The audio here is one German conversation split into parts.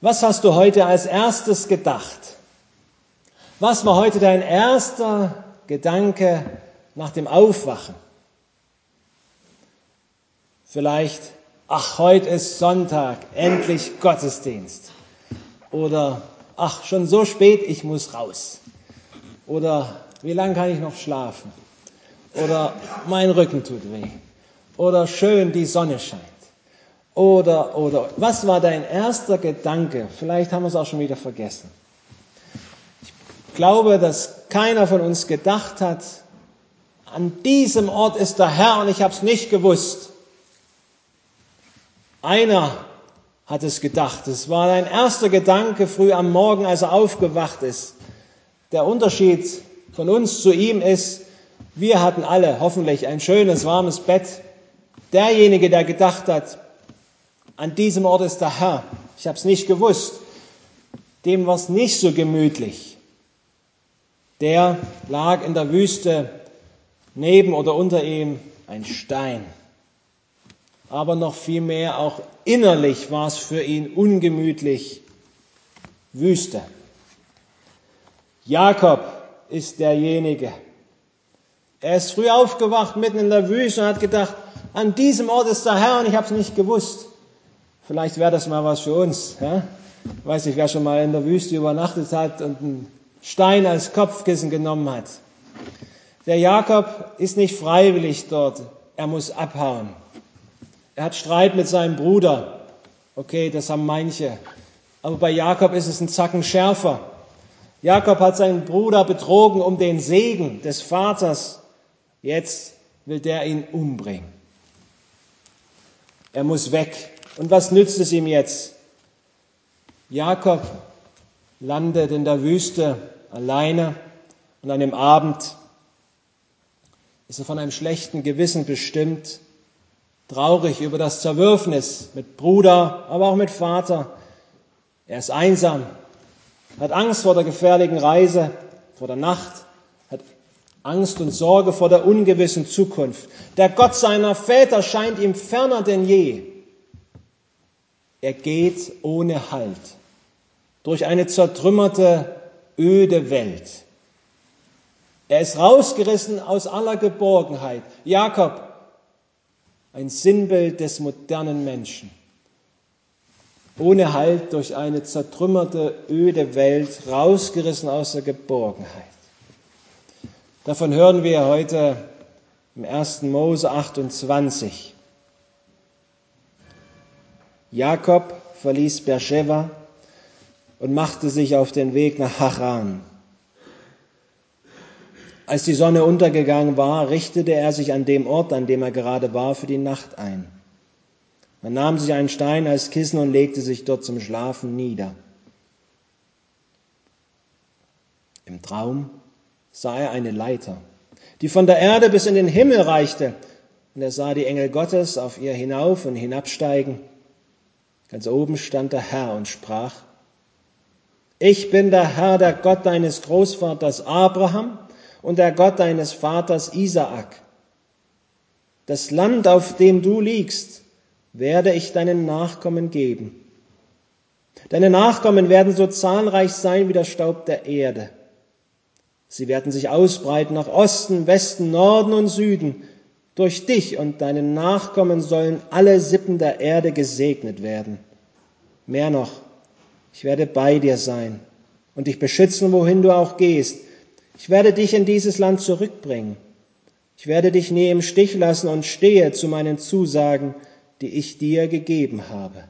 Was hast du heute als erstes gedacht? Was war heute dein erster Gedanke nach dem Aufwachen? Vielleicht, ach, heute ist Sonntag, endlich Gottesdienst. Oder, ach, schon so spät, ich muss raus. Oder, wie lange kann ich noch schlafen? Oder, mein Rücken tut weh. Oder, schön, die Sonne scheint. Oder, was war dein erster Gedanke? Vielleicht haben wir es auch schon wieder vergessen. Ich glaube, dass keiner von uns gedacht hat, an diesem Ort ist der Herr und ich habe es nicht gewusst. Einer hat es gedacht. Es war ein erster Gedanke früh am Morgen, als er aufgewacht ist. Der Unterschied von uns zu ihm ist, wir hatten alle hoffentlich ein schönes, warmes Bett. Derjenige, der gedacht hat, an diesem Ort ist der Herr, ich habe es nicht gewusst, dem war es nicht so gemütlich. Der lag in der Wüste, neben oder unter ihm ein Stein. Aber noch viel mehr, auch innerlich war es für ihn ungemütlich, Wüste. Jakob ist derjenige. Er ist früh aufgewacht, mitten in der Wüste und hat gedacht, an diesem Ort ist der Herr und ich habe es nicht gewusst. Vielleicht wäre das mal was für uns. Ja? Ich weiß nicht, wer schon mal in der Wüste übernachtet hat und einen Stein als Kopfkissen genommen hat. Der Jakob ist nicht freiwillig dort. Er muss abhauen. Er hat Streit mit seinem Bruder. Okay, das haben manche. Aber bei Jakob ist es ein Zacken schärfer. Jakob hat seinen Bruder betrogen um den Segen des Vaters. Jetzt will der ihn umbringen. Er muss weg. Und was nützt es ihm jetzt? Jakob landet in der Wüste alleine und an dem Abend ist er von einem schlechten Gewissen bestimmt, traurig über das Zerwürfnis mit Bruder, aber auch mit Vater. Er ist einsam, hat Angst vor der gefährlichen Reise, vor der Nacht, hat Angst und Sorge vor der ungewissen Zukunft. Der Gott seiner Väter scheint ihm ferner denn je. Er geht ohne Halt durch eine zertrümmerte, öde Welt. Er ist rausgerissen aus aller Geborgenheit. Jakob, ein Sinnbild des modernen Menschen. Ohne Halt durch eine zertrümmerte, öde Welt, rausgerissen aus der Geborgenheit. Davon hören wir heute im 1. Mose 28. Jakob verließ Beersheba und machte sich auf den Weg nach Haran. Als die Sonne untergegangen war, richtete er sich an dem Ort, an dem er gerade war, für die Nacht ein. Er nahm sich einen Stein als Kissen und legte sich dort zum Schlafen nieder. Im Traum sah er eine Leiter, die von der Erde bis in den Himmel reichte, und er sah die Engel Gottes auf ihr hinauf und hinabsteigen. Ganz oben stand der Herr und sprach: Ich bin der Herr, der Gott deines Großvaters Abraham und der Gott deines Vaters Isaak. Das Land, auf dem du liegst, werde ich deinen Nachkommen geben. Deine Nachkommen werden so zahlreich sein wie der Staub der Erde. Sie werden sich ausbreiten nach Osten, Westen, Norden und Süden. Durch dich und deinen Nachkommen sollen alle Sippen der Erde gesegnet werden. Mehr noch, ich werde bei dir sein und dich beschützen, wohin du auch gehst. Ich werde dich in dieses Land zurückbringen. Ich werde dich nie im Stich lassen und stehe zu meinen Zusagen, die ich dir gegeben habe.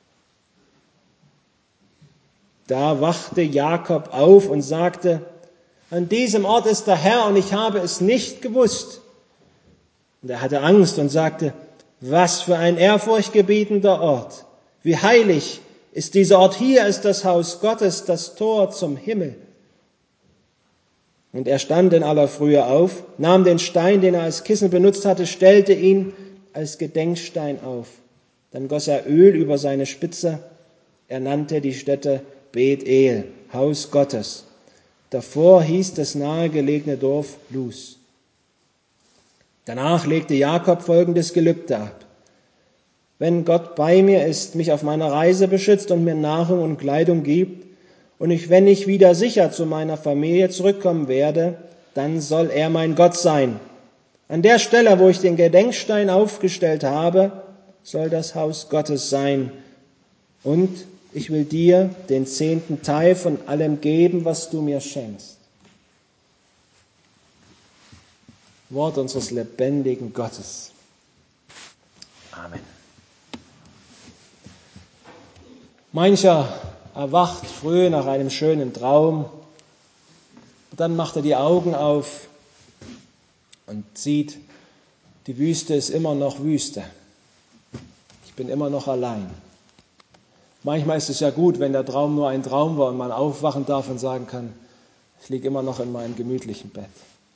Da wachte Jakob auf und sagte: An diesem Ort ist der Herr und ich habe es nicht gewusst. Und er hatte Angst und sagte: Was für ein ehrfurchtgebietender Ort! Wie heilig ist dieser Ort! Hier ist das Haus Gottes, das Tor zum Himmel. Und er stand in aller Frühe auf, nahm den Stein, den er als Kissen benutzt hatte, stellte ihn als Gedenkstein auf. Dann goss er Öl über seine Spitze. Er nannte die Stätte Bet-El, Haus Gottes. Davor hieß das nahegelegene Dorf Luz. Danach legte Jakob folgendes Gelübde ab: wenn Gott bei mir ist, mich auf meiner Reise beschützt und mir Nahrung und Kleidung gibt, und wenn ich wieder sicher zu meiner Familie zurückkommen werde, dann soll er mein Gott sein. An der Stelle, wo ich den Gedenkstein aufgestellt habe, soll das Haus Gottes sein. Und ich will dir den 10. Teil von allem geben, was du mir schenkst. Wort unseres lebendigen Gottes. Amen. Mancher erwacht früh nach einem schönen Traum, und dann macht er die Augen auf und sieht, die Wüste ist immer noch Wüste. Ich bin immer noch allein. Manchmal ist es ja gut, wenn der Traum nur ein Traum war und man aufwachen darf und sagen kann, ich liege immer noch in meinem gemütlichen Bett.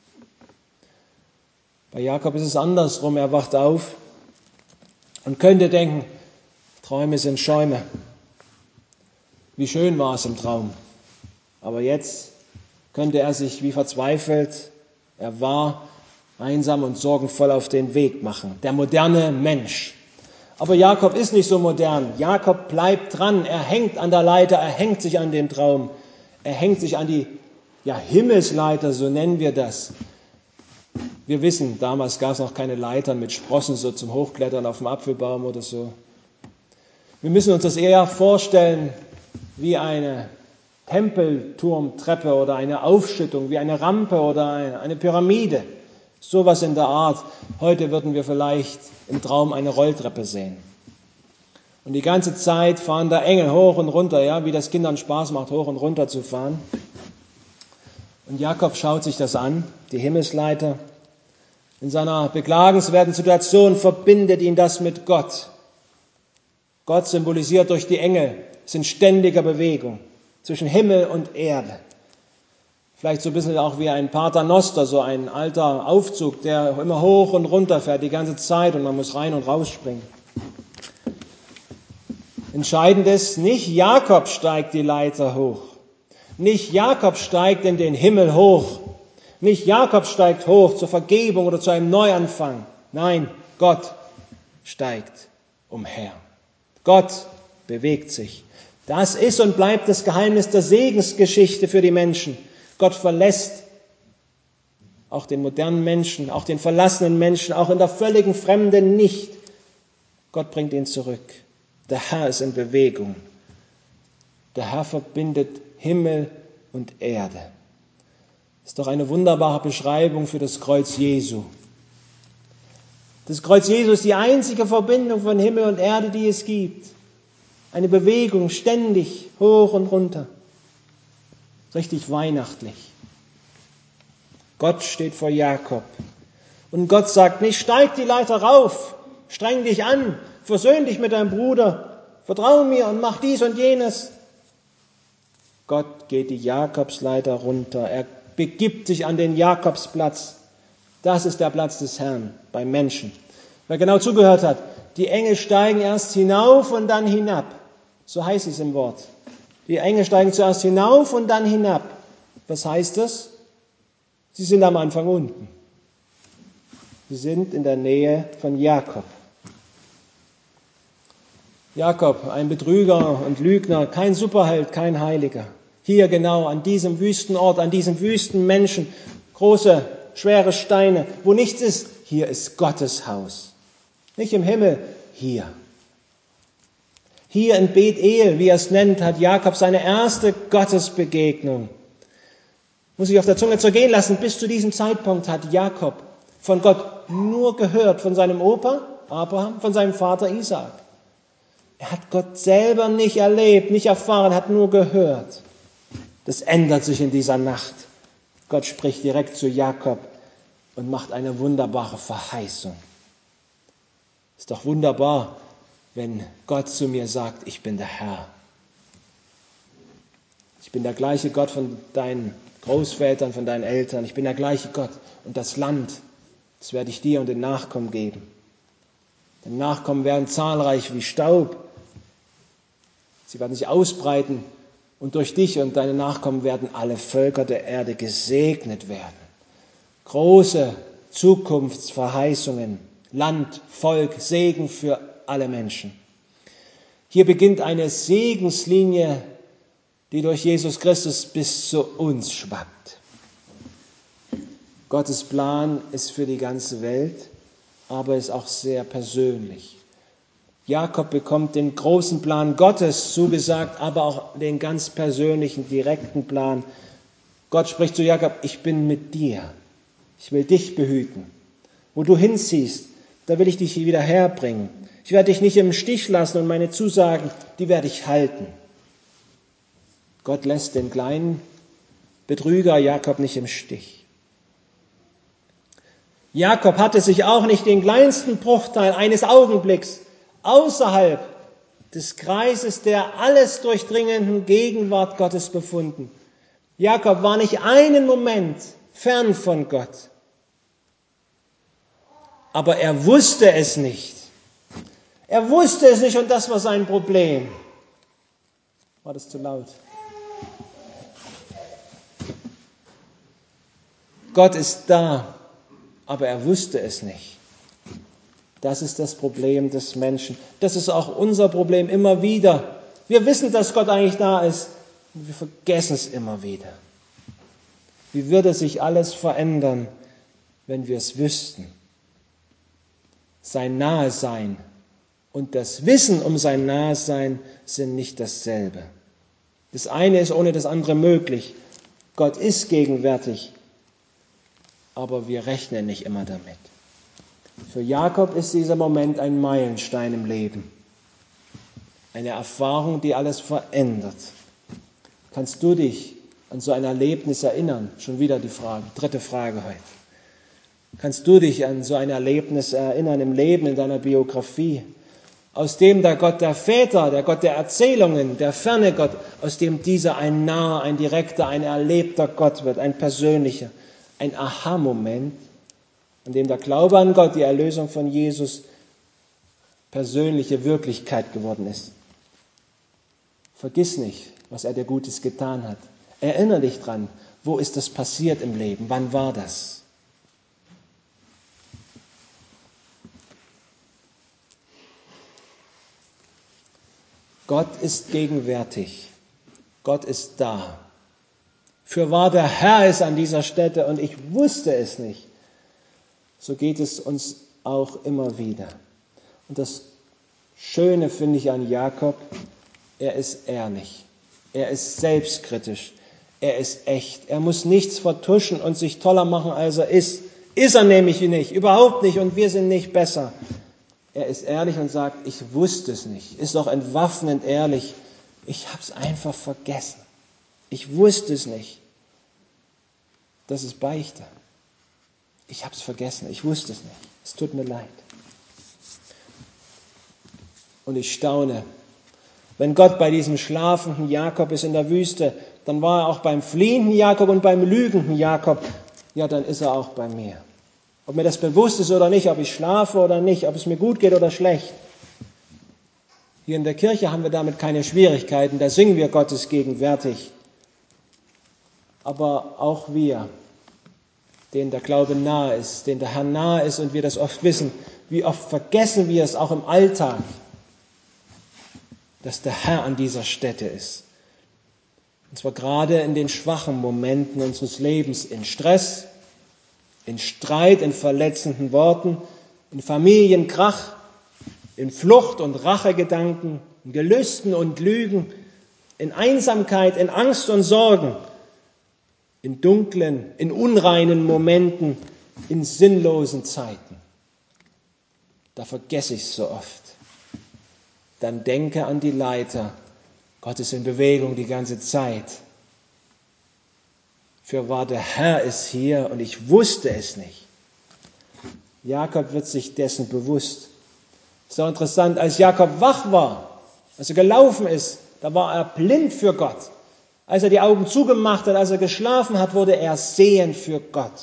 Bei Jakob ist es andersrum. Er wacht auf und könnte denken, Träume sind Schäume. Wie schön war es im Traum. Aber jetzt könnte er sich wie verzweifelt, er war einsam und sorgenvoll auf den Weg machen. Der moderne Mensch. Aber Jakob ist nicht so modern. Jakob bleibt dran. Er hängt an der Leiter, er hängt sich an den Traum. Er hängt sich an die Himmelsleiter, so nennen wir das. Wir wissen, damals gab es noch keine Leitern mit Sprossen so zum Hochklettern auf dem Apfelbaum oder so. Wir müssen uns das eher vorstellen wie eine Tempelturmtreppe oder eine Aufschüttung, wie eine Rampe oder eine Pyramide. Sowas in der Art. Heute würden wir vielleicht im Traum eine Rolltreppe sehen. Und die ganze Zeit fahren da Engel hoch und runter, ja, wie das Kindern Spaß macht, hoch und runter zu fahren. Und Jakob schaut sich das an, die Himmelsleiter. In seiner beklagenswerten Situation verbindet ihn das mit Gott. Gott symbolisiert durch die Engel, ist in ständiger Bewegung zwischen Himmel und Erde. Vielleicht so ein bisschen auch wie ein Paternoster, so ein alter Aufzug, der immer hoch und runter fährt die ganze Zeit und man muss rein und rausspringen. Entscheidend ist, nicht Jakob steigt die Leiter hoch. Nicht Jakob steigt in den Himmel hoch. Nicht Jakob steigt hoch zur Vergebung oder zu einem Neuanfang. Nein, Gott steigt umher. Gott bewegt sich. Das ist und bleibt das Geheimnis der Segensgeschichte für die Menschen. Gott verlässt auch den modernen Menschen, auch den verlassenen Menschen, auch in der völligen Fremde nicht. Gott bringt ihn zurück. Der Herr ist in Bewegung. Der Herr verbindet Himmel und Erde. Das ist doch eine wunderbare Beschreibung für das Kreuz Jesu. Das Kreuz Jesu ist die einzige Verbindung von Himmel und Erde, die es gibt. Eine Bewegung ständig hoch und runter. Richtig weihnachtlich. Gott steht vor Jakob. Und Gott sagt nicht, steig die Leiter rauf, streng dich an, versöhn dich mit deinem Bruder, vertraue mir und mach dies und jenes. Gott geht die Jakobsleiter runter. Er begibt sich an den Jakobsplatz. Das ist der Platz des Herrn beim Menschen. Wer genau zugehört hat, die Engel steigen erst hinauf und dann hinab. So heißt es im Wort. Die Engel steigen zuerst hinauf und dann hinab. Was heißt das? Sie sind am Anfang unten. Sie sind in der Nähe von Jakob. Jakob, ein Betrüger und Lügner, kein Superheld, kein Heiliger. Hier genau an diesem Wüstenort, an diesem Wüstenmenschen, große, schwere Steine, wo nichts ist, hier ist Gottes Haus. Nicht im Himmel, hier. Hier in Bethel, wie er es nennt, hat Jakob seine erste Gottesbegegnung. Muss ich auf der Zunge zergehen lassen, bis zu diesem Zeitpunkt hat Jakob von Gott nur gehört, von seinem Opa Abraham, von seinem Vater Isaak. Er hat Gott selber nicht erlebt, nicht erfahren, hat nur gehört. Das ändert sich in dieser Nacht. Gott spricht direkt zu Jakob und macht eine wunderbare Verheißung. Ist doch wunderbar, wenn Gott zu mir sagt, ich bin der Herr. Ich bin der gleiche Gott von deinen Großvätern, von deinen Eltern. Ich bin der gleiche Gott. Und das Land, das werde ich dir und den Nachkommen geben. Die Nachkommen werden zahlreich wie Staub. Sie werden sich ausbreiten und durch dich und deine Nachkommen werden alle Völker der Erde gesegnet werden. Große Zukunftsverheißungen, Land, Volk, Segen für alle Menschen. Hier beginnt eine Segenslinie, die durch Jesus Christus bis zu uns schwappt. Gottes Plan ist für die ganze Welt, aber ist auch sehr persönlich. Jakob bekommt den großen Plan Gottes zugesagt, aber auch den ganz persönlichen, direkten Plan. Gott spricht zu Jakob: Ich bin mit dir. Ich will dich behüten. Wo du hinziehst, da will ich dich wieder herbringen. Ich werde dich nicht im Stich lassen und meine Zusagen, die werde ich halten. Gott lässt den kleinen Betrüger Jakob nicht im Stich. Jakob hatte sich auch nicht den kleinsten Bruchteil eines Augenblicks außerhalb des Kreises der alles durchdringenden Gegenwart Gottes befunden. Jakob war nicht einen Moment fern von Gott. Aber er wusste es nicht. Er wusste es nicht und das war sein Problem. War das zu laut? Gott ist da, aber er wusste es nicht. Das ist das Problem des Menschen. Das ist auch unser Problem immer wieder. Wir wissen, dass Gott eigentlich da ist, und wir vergessen es immer wieder. Wie würde sich alles verändern, wenn wir es wüssten? Sein Nahesein und das Wissen um sein Nahesein sind nicht dasselbe. Das eine ist ohne das andere möglich. Gott ist gegenwärtig, aber wir rechnen nicht immer damit. Für Jakob ist dieser Moment ein Meilenstein im Leben. Eine Erfahrung, die alles verändert. Kannst du dich an so ein Erlebnis erinnern? Schon wieder die Frage, dritte Frage heute. Kannst du dich an so ein Erlebnis erinnern im Leben, in deiner Biografie, aus dem der Gott der Väter, der Gott der Erzählungen, der ferne Gott, aus dem dieser ein naher, ein direkter, ein erlebter Gott wird, ein persönlicher, ein Aha-Moment, an dem der Glaube an Gott, die Erlösung von Jesus, persönliche Wirklichkeit geworden ist. Vergiss nicht, was er dir Gutes getan hat. Erinnere dich dran, wo ist das passiert im Leben, wann war das? Gott ist gegenwärtig. Gott ist da. Fürwahr, der Herr ist an dieser Stätte und ich wusste es nicht. So geht es uns auch immer wieder. Und das Schöne finde ich an Jakob, er ist ehrlich. Er ist selbstkritisch. Er ist echt. Er muss nichts vertuschen und sich toller machen, als er ist. Ist er nämlich nicht, überhaupt nicht und wir sind nicht besser. Er ist ehrlich und sagt, ich wusste es nicht. Ist doch entwaffnend ehrlich. Ich habe es einfach vergessen. Ich wusste es nicht. Das ist Beichte. Ich habe es vergessen. Ich wusste es nicht. Es tut mir leid. Und ich staune. Wenn Gott bei diesem schlafenden Jakob ist in der Wüste, dann war er auch beim fliehenden Jakob und beim lügenden Jakob. Ja, dann ist er auch bei mir. Ob mir das bewusst ist oder nicht, ob ich schlafe oder nicht, ob es mir gut geht oder schlecht. Hier in der Kirche haben wir damit keine Schwierigkeiten, da singen wir Gottes gegenwärtig. Aber auch wir, denen der Glaube nahe ist, denen der Herr nahe ist und wir das oft wissen, wie oft vergessen wir es auch im Alltag, dass der Herr an dieser Stätte ist. Und zwar gerade in den schwachen Momenten unseres Lebens, in Stress, in Streit, in verletzenden Worten, in Familienkrach, in Flucht und Rachegedanken, in Gelüsten und Lügen, in Einsamkeit, in Angst und Sorgen, in dunklen, in unreinen Momenten, in sinnlosen Zeiten. Da vergesse ich es so oft. Dann denke an die Leiter. Gott ist in Bewegung die ganze Zeit. Fürwahr, der Herr ist hier und ich wusste es nicht. Jakob wird sich dessen bewusst. Ist doch interessant, als Jakob wach war, als er gelaufen ist, da war er blind für Gott. Als er die Augen zugemacht hat, als er geschlafen hat, wurde er sehend für Gott.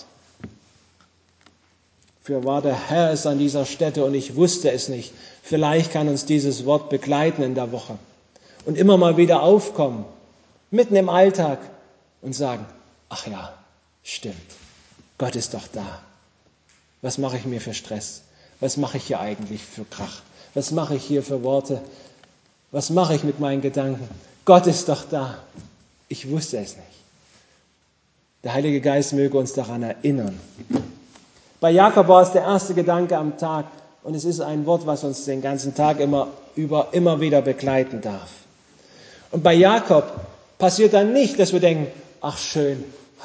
Fürwahr, der Herr ist an dieser Stätte und ich wusste es nicht. Vielleicht kann uns dieses Wort begleiten in der Woche und immer mal wieder aufkommen, mitten im Alltag und sagen, ach ja, stimmt, Gott ist doch da. Was mache ich mir für Stress? Was mache ich hier eigentlich für Krach? Was mache ich hier für Worte? Was mache ich mit meinen Gedanken? Gott ist doch da. Ich wusste es nicht. Der Heilige Geist möge uns daran erinnern. Bei Jakob war es der erste Gedanke am Tag und es ist ein Wort, was uns den ganzen Tag immer wieder begleiten darf. Und bei Jakob passiert dann nicht, dass wir denken, ach schön,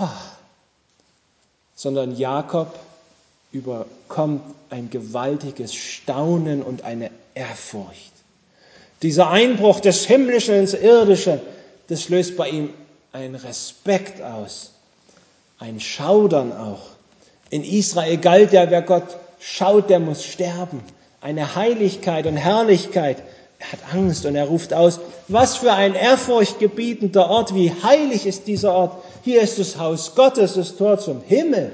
sondern Jakob überkommt ein gewaltiges Staunen und eine Ehrfurcht. Dieser Einbruch des Himmlischen ins Irdische, das löst bei ihm einen Respekt aus, ein Schaudern auch. In Israel galt ja, wer Gott schaut, der muss sterben. Eine Heiligkeit und Herrlichkeit. Er hat Angst und er ruft aus, was für ein ehrfurchtgebietender Ort, wie heilig ist dieser Ort. Hier ist das Haus Gottes, das Tor zum Himmel.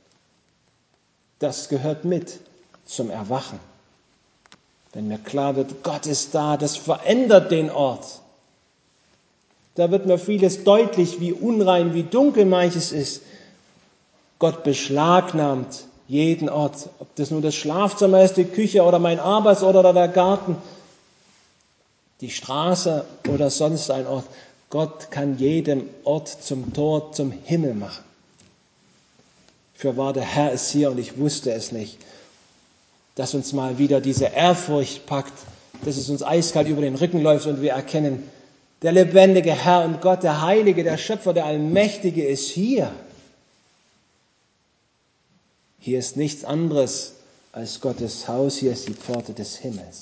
Das gehört mit zum Erwachen. Wenn mir klar wird, Gott ist da, das verändert den Ort. Da wird mir vieles deutlich, wie unrein, wie dunkel manches ist. Gott beschlagnahmt jeden Ort, ob das nun das Schlafzimmer ist, die Küche oder mein Arbeitsort oder der Garten, die Straße oder sonst ein Ort. Gott kann jedem Ort zum Tor zum Himmel machen. Fürwahr, der Herr ist hier und ich wusste es nicht. Dass uns mal wieder diese Ehrfurcht packt, dass es uns eiskalt über den Rücken läuft und wir erkennen, der lebendige Herr und Gott, der Heilige, der Schöpfer, der Allmächtige ist hier. Hier ist nichts anderes als Gottes Haus, hier ist die Pforte des Himmels.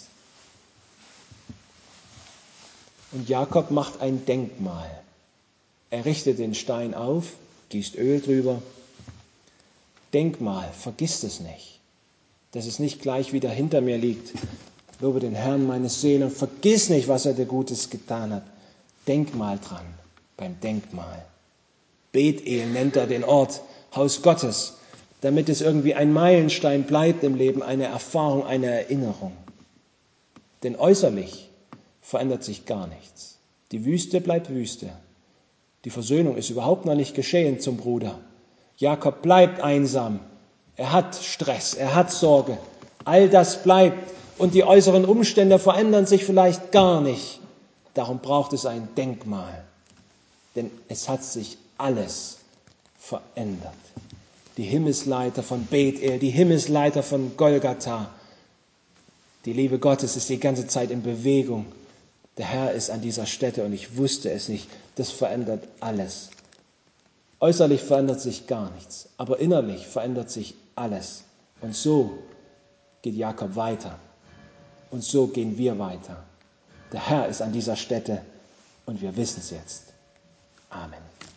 Und Jakob macht ein Denkmal. Er richtet den Stein auf, gießt Öl drüber. Denkmal, vergiss es nicht, dass es nicht gleich wieder hinter mir liegt. Lobe den Herrn, meine Seele, und vergiss nicht, was er dir Gutes getan hat. Denkmal dran, beim Denkmal. Bethel nennt er den Ort, Haus Gottes, damit es irgendwie ein Meilenstein bleibt im Leben, eine Erfahrung, eine Erinnerung. Denn äußerlich verändert sich gar nichts. Die Wüste bleibt Wüste. Die Versöhnung ist überhaupt noch nicht geschehen zum Bruder. Jakob bleibt einsam. Er hat Stress, er hat Sorge. All das bleibt und die äußeren Umstände verändern sich vielleicht gar nicht. Darum braucht es ein Denkmal. Denn es hat sich alles verändert. Die Himmelsleiter von Bethel, die Himmelsleiter von Golgatha. Die Liebe Gottes ist die ganze Zeit in Bewegung. Der Herr ist an dieser Stätte und ich wusste es nicht. Das verändert alles. Äußerlich verändert sich gar nichts, aber innerlich verändert sich alles. Und so geht Jakob weiter. Und so gehen wir weiter. Der Herr ist an dieser Stätte und wir wissen es jetzt. Amen.